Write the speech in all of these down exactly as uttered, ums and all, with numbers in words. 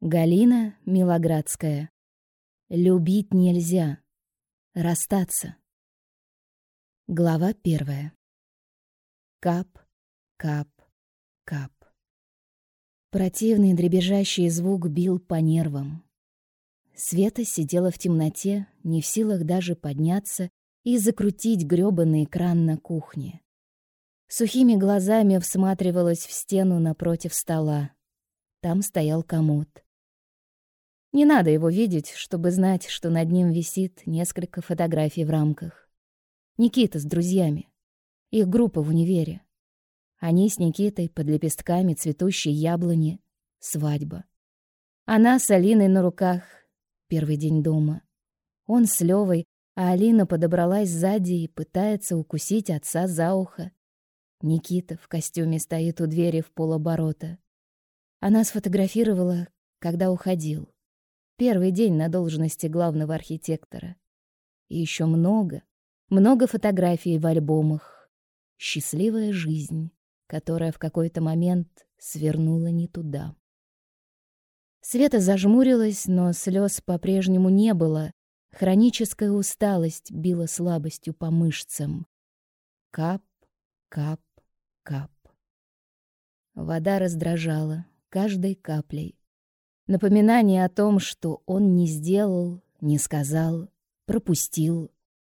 Галина Милоградская. Любить нельзя. Расстаться. Глава первая. Кап, кап, кап. Противный дребезжащий звук бил по нервам. Света сидела в темноте, не в силах даже подняться и закрутить грёбаный экран на кухне. Сухими глазами всматривалась в стену напротив стола. Там стоял комод. Не надо его видеть, чтобы знать, что над ним висит несколько фотографий в рамках. Никита с друзьями. Их группа в универе. Они с Никитой под лепестками цветущей яблони. Свадьба. Она с Алиной на руках. Первый день дома. Он с Лёвой, а Алина подобралась сзади и пытается укусить отца за ухо. Никита в костюме стоит у двери в полоборота. Она сфотографировала, когда уходил. Первый день на должности главного архитектора. И еще много, много фотографий в альбомах. Счастливая жизнь, которая в какой-то момент свернула не туда. Света зажмурилась, но слез по-прежнему не было. Хроническая усталость била слабостью по мышцам. Кап, кап, кап. Вода раздражала каждой каплей. Напоминание о том, что он не сделал, не сказал, пропустил.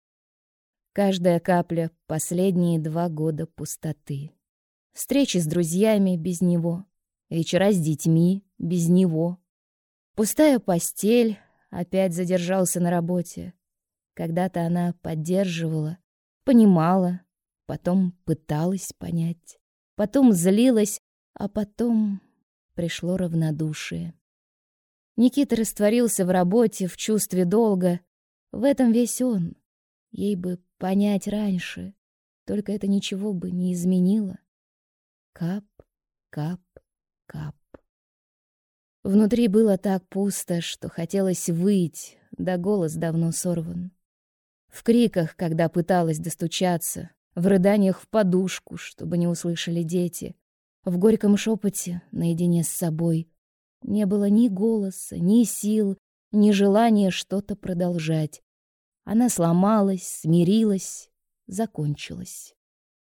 Каждая капля — последние два года пустоты. Встречи с друзьями без него, вечера с детьми без него. Пустая постель, опять задержался на работе. Когда-то она поддерживала, понимала, потом пыталась понять, потом злилась, а потом пришло равнодушие. Никита растворился в работе, в чувстве долга. В этом весь он. Ей бы понять раньше, только это ничего бы не изменило. Кап, кап, кап. Внутри было так пусто, что хотелось выть, да голос давно сорван. В криках, когда пыталась достучаться, в рыданиях в подушку, чтобы не услышали дети, в горьком шепоте наедине с собой. Не было ни голоса, ни сил, ни желания что-то продолжать. Она сломалась, смирилась, закончилась.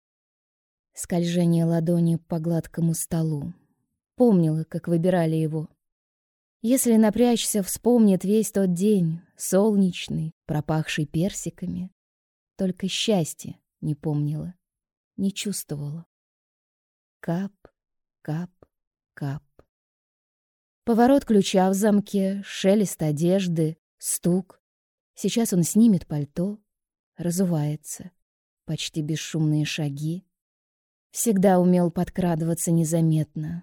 Скольжение ладони по гладкому столу. Помнила, как выбирали его. Если напрячься, вспомнит весь тот день, солнечный, пропахший персиками. Только счастье не помнила, не чувствовала. Кап, кап, кап. Поворот ключа в замке, шелест одежды, стук. Сейчас он снимет пальто, разувается. Почти бесшумные шаги. Всегда умел подкрадываться незаметно.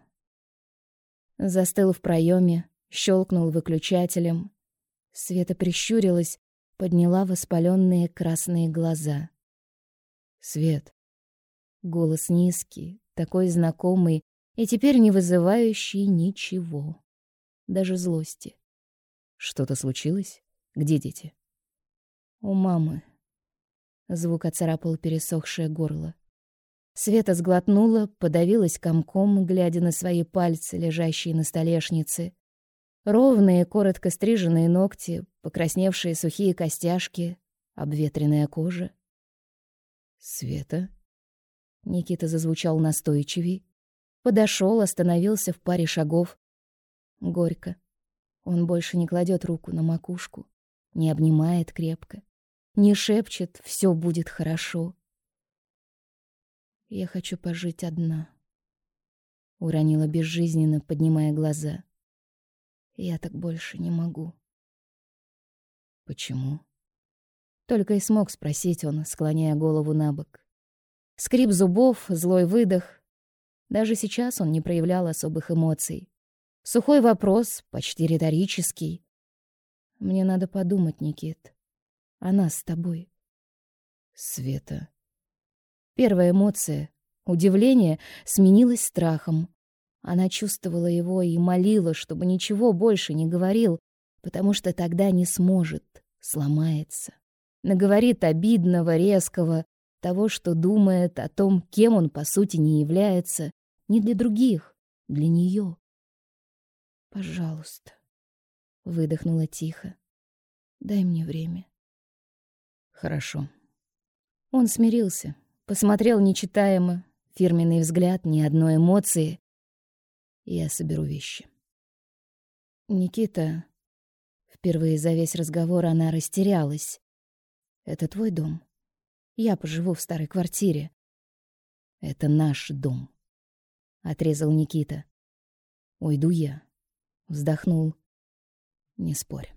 Застыл в проеме, щелкнул выключателем. Света прищурилась, подняла воспаленные красные глаза. «Свет». Голос низкий, такой знакомый и теперь не вызывающий ничего. Даже злости. Что-то случилось? Где дети? У мамы. Звук оцарапал пересохшее горло. Света сглотнула, подавилась комком, глядя на свои пальцы, лежащие на столешнице. Ровные, коротко стриженные ногти, покрасневшие сухие костяшки, обветренная кожа. «Света?» Никита зазвучал настойчивей. Подошел, остановился в паре шагов. Горько. Он больше не кладет руку на макушку, не обнимает крепко, не шепчет «все будет хорошо». «Я хочу пожить одна», — уронила безжизненно, поднимая глаза. «Я так больше не могу». «Почему?» Только и смог спросить он, склоняя голову набок. Скрип зубов, злой выдох. Даже сейчас он не проявлял особых эмоций. Сухой вопрос, почти риторический. «Мне надо подумать, Никит. О нас с тобой». «Света». Первая эмоция, удивление, сменилась страхом. Она чувствовала его и молила, чтобы ничего больше не говорил, потому что тогда не сможет, сломается. Наговорит обидного, резкого, того, что думает о том, кем он по сути не является, не для других, для нее. Пожалуйста, выдохнула тихо. Дай мне время. Хорошо. Он смирился, посмотрел нечитаемо, фирменный взгляд, ни одной эмоции. Я соберу вещи. Никита, впервые за весь разговор она растерялась. Это твой дом? Я поживу в старой квартире. Это наш дом, отрезал Никита. Уйду я. Вздохнул. Не спорь.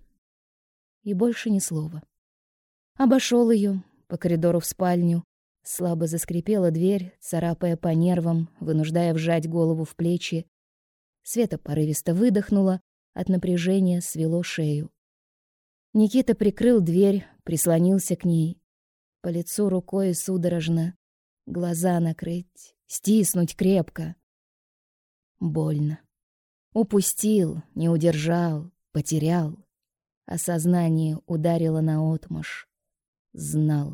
И больше ни слова. Обошел ее по коридору в спальню. Слабо заскрипела дверь, царапая по нервам, вынуждая вжать голову в плечи. Света порывисто выдохнула, от напряжения свело шею. Никита прикрыл дверь, прислонился к ней. По лицу рукой судорожно. Глаза накрыть, стиснуть крепко. Больно. Упустил, не удержал, потерял. Осознание ударило наотмашь. Знал.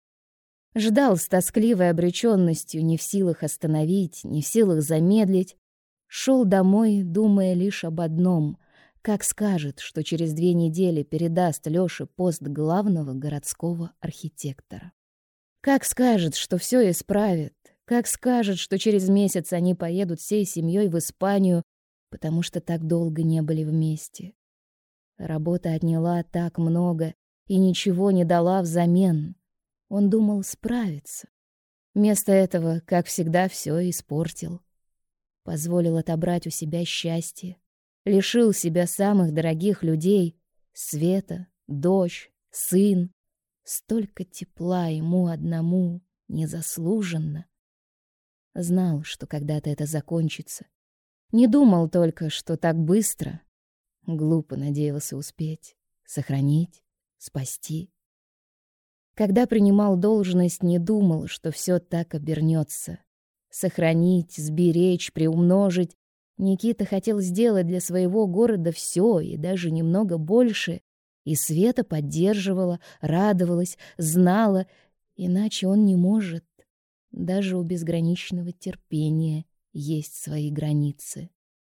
Ждал с тоскливой обречённостью, не в силах остановить, не в силах замедлить. Шёл домой, думая лишь об одном: как скажет, что через две недели передаст Лёше пост главного городского архитектора. Как скажет, что всё исправит. Как скажет, что через месяц они поедут всей семьёй в Испанию, потому что так долго не были вместе. Работа отняла так много и ничего не дала взамен. Он думал справиться. Вместо этого, как всегда, всё испортил. Позволил отобрать у себя счастье. Лишил себя самых дорогих людей. Света, дочь, сын. Столько тепла ему одному, незаслуженно. Знал, что когда-то это закончится. Не думал только, что так быстро. Глупо надеялся успеть, сохранить, спасти. Когда принимал должность, не думал, что все так обернется. Сохранить, сберечь, приумножить. Никита хотел сделать для своего города все и даже немного больше. И Света поддерживала, радовалась, знала, иначе он не может. Даже у безграничного терпения есть свои границы.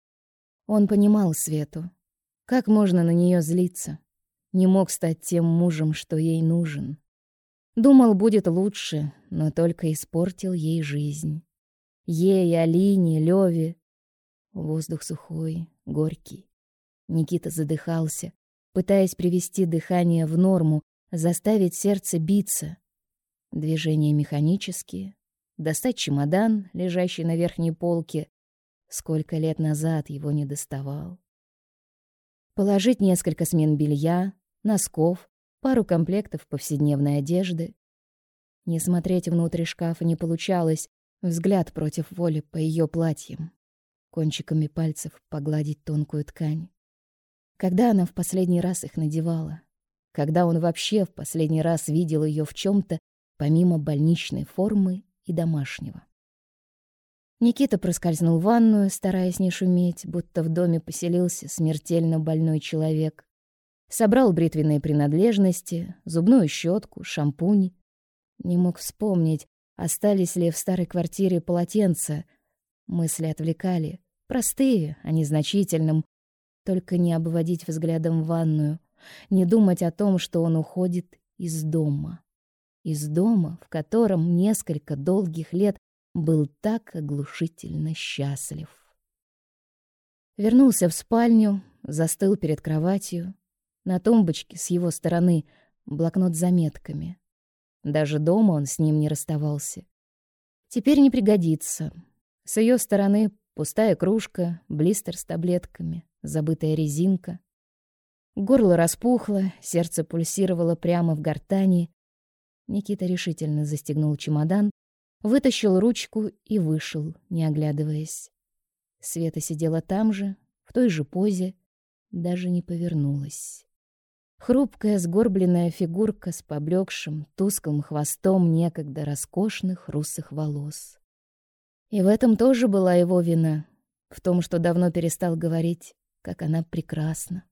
Он понимал Свету. Как можно на нее злиться? Не мог стать тем мужем, что ей нужен. Думал, будет лучше, но только испортил ей жизнь. Ей, Алине, Лёве. Воздух сухой, горький. Никита задыхался, пытаясь привести дыхание в норму, заставить сердце биться. Движения механические. Достать чемодан, лежащий на верхней полке. Сколько лет назад его не доставал. Положить несколько смен белья, носков, пару комплектов повседневной одежды. Не смотреть внутрь шкафа не получалось, взгляд против воли по ее платьям. Кончиками пальцев погладить тонкую ткань. Когда она в последний раз их надевала? Когда он вообще в последний раз видел ее в чем-то, помимо больничной формы и домашнего? Никита проскользнул в ванную, стараясь не шуметь, будто в доме поселился смертельно больной человек. Собрал бритвенные принадлежности, зубную щетку, шампунь. Не мог вспомнить, остались ли в старой квартире полотенца. Мысли отвлекали. Простые, о незначительном. Только не обводить взглядом ванную. Не думать о том, что он уходит из дома. Из дома, в котором несколько долгих лет был так оглушительно счастлив. Вернулся в спальню, застыл перед кроватью. На тумбочке с его стороны блокнот с заметками. Даже дома он с ним не расставался. Теперь не пригодится. С ее стороны пустая кружка, блистер с таблетками, забытая резинка. Горло распухло, сердце пульсировало прямо в гортани. Никита решительно застегнул чемодан, вытащил ручку и вышел, не оглядываясь. Света сидела там же, в той же позе, даже не повернулась. Хрупкая, сгорбленная фигурка с поблекшим, тусклым хвостом некогда роскошных русых волос. И в этом тоже была его вина, в том, что давно перестал говорить, как она прекрасна.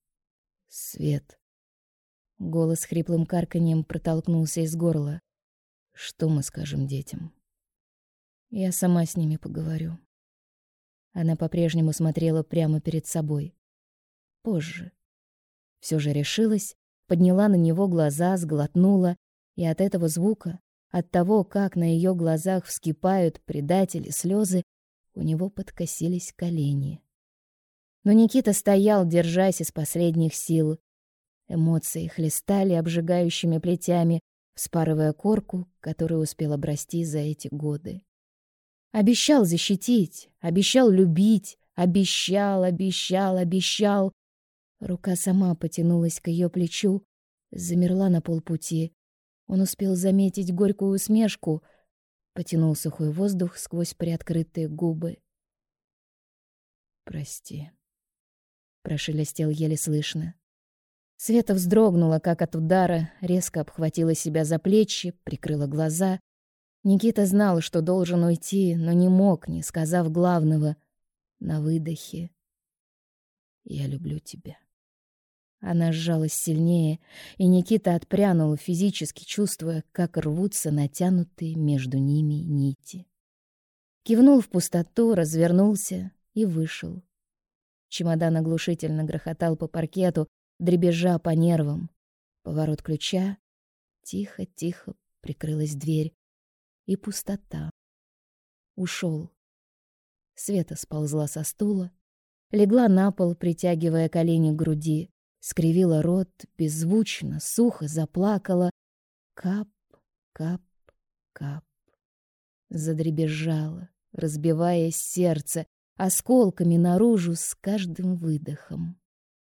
Свет. Голос хриплым карканьем протолкнулся из горла. Что мы скажем детям? Я сама с ними поговорю. Она по-прежнему смотрела прямо перед собой. Позже. Все же решилась, подняла на него глаза, сглотнула, и от этого звука, от того, как на ее глазах вскипают предатели слезы, у него подкосились колени. Но Никита стоял, держась из последних сил. Эмоции хлестали обжигающими плетями, вспарывая корку, которую успел обрасти за эти годы. Обещал защитить, обещал любить, обещал, обещал, обещал. Рука сама потянулась к ее плечу, замерла на полпути. Он успел заметить горькую усмешку, потянул сухой воздух сквозь приоткрытые губы. «Прости», — прошелестел еле слышно. Света вздрогнула, как от удара, резко обхватила себя за плечи, прикрыла глаза. Никита знал, что должен уйти, но не мог, не сказав главного. На выдохе: «Я люблю тебя». Она сжалась сильнее, и Никита отпрянул, физически чувствуя, как рвутся натянутые между ними нити. Кивнул в пустоту, развернулся и вышел. Чемодан оглушительно грохотал по паркету, дребезжа по нервам. Поворот ключа. Тихо-тихо прикрылась дверь. И пустота. Ушел. Света сползла со стула, легла на пол, притягивая колени к груди, скривила рот, беззвучно, сухо заплакала. Кап, кап, кап. Задребезжала, разбивая сердце осколками наружу с каждым выдохом.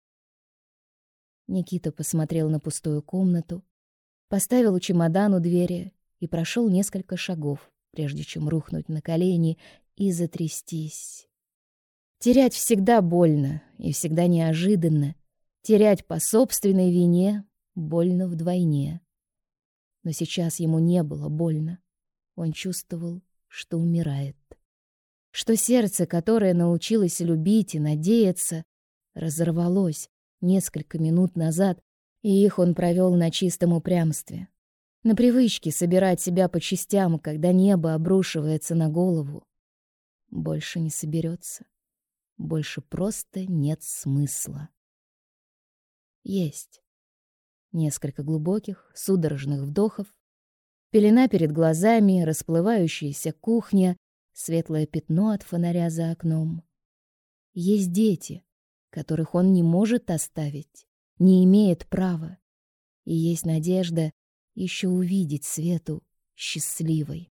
Никита посмотрел на пустую комнату, поставил чемодан у двери и прошел несколько шагов, прежде чем рухнуть на колени и затрястись. Терять всегда больно и всегда неожиданно. Терять по собственной вине больно вдвойне. Но сейчас ему не было больно. Он чувствовал, что умирает. Что сердце, которое научилось любить и надеяться, разорвалось несколько минут назад, и их он провел на чистом упрямстве. На привычке собирать себя по частям, когда небо обрушивается на голову. Больше не соберется. Больше просто нет смысла. Есть. Несколько глубоких, судорожных вдохов. Пелена перед глазами, расплывающаяся кухня, светлое пятно от фонаря за окном. Есть дети, которых он не может оставить, не имеет права. И есть надежда еще увидеть Свету счастливой.